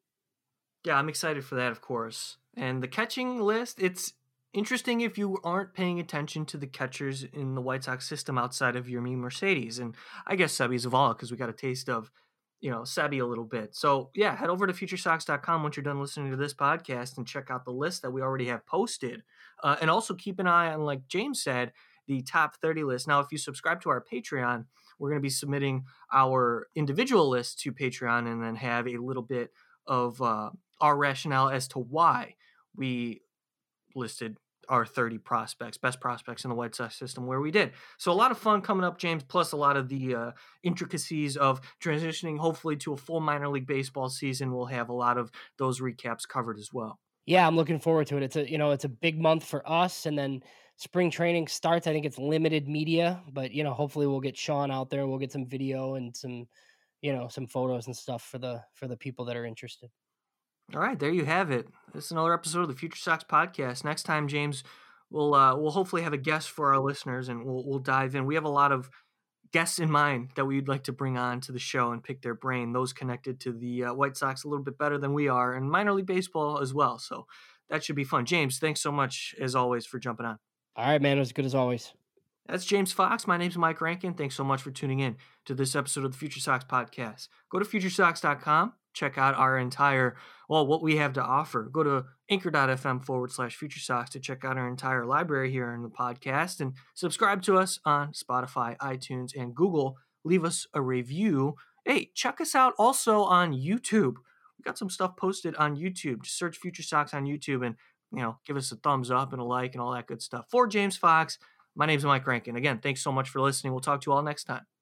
Yeah, I'm excited for that, of course. And the catching list, it's interesting if you aren't paying attention to the catchers in the White Sox system outside of Yermin Mercedes. And I guess Sebi Zavala, because we got a taste of, you know, Sebi a little bit. So yeah, head over to future sox dot com once you're done listening to this podcast and check out the list that we already have posted. Uh, and also keep an eye on, like James said, the top thirty list. Now, if you subscribe to our Patreon, we're going to be submitting our individual list to Patreon and then have a little bit of uh, our rationale as to why we listed our thirty prospects, best prospects in the White Sox system where we did. So a lot of fun coming up, James, plus a lot of the uh, intricacies of transitioning hopefully to a full minor league baseball season. We'll have a lot of those recaps covered as well. Yeah, I'm looking forward to it. It's a, you know, it's a big month for us, and then spring training starts. I think it's limited media, but you know, hopefully we'll get Sean out there. We'll get some video and some, you know, some photos and stuff for the for the people that are interested. All right, there you have it. This is another episode of the Future Sox podcast. Next time, James, we'll uh, we'll hopefully have a guest for our listeners, and we'll we'll dive in. We have a lot of guests in mind that we'd like to bring on to the show and pick their brain. Those connected to the uh, White Sox a little bit better than we are, and minor league baseball as well. So that should be fun. James, thanks so much as always for jumping on. All right, man. It was good as always. That's James Fox. My name's Mike Rankin. Thanks so much for tuning in to this episode of the Future Sox podcast. Go to future sox dot com. Check out our entire, well, what we have to offer. Go to anchor.fm forward slash Future Sox to check out our entire library here in the podcast, and subscribe to us on Spotify, iTunes, and Google. Leave us a review. Hey, check us out also on YouTube. We got some stuff posted on YouTube. Just search Future Sox on YouTube and, you know, give us a thumbs up and a like and all that good stuff. For James Fox, my name's Mike Rankin. Again, thanks so much for listening. We'll talk to you all next time.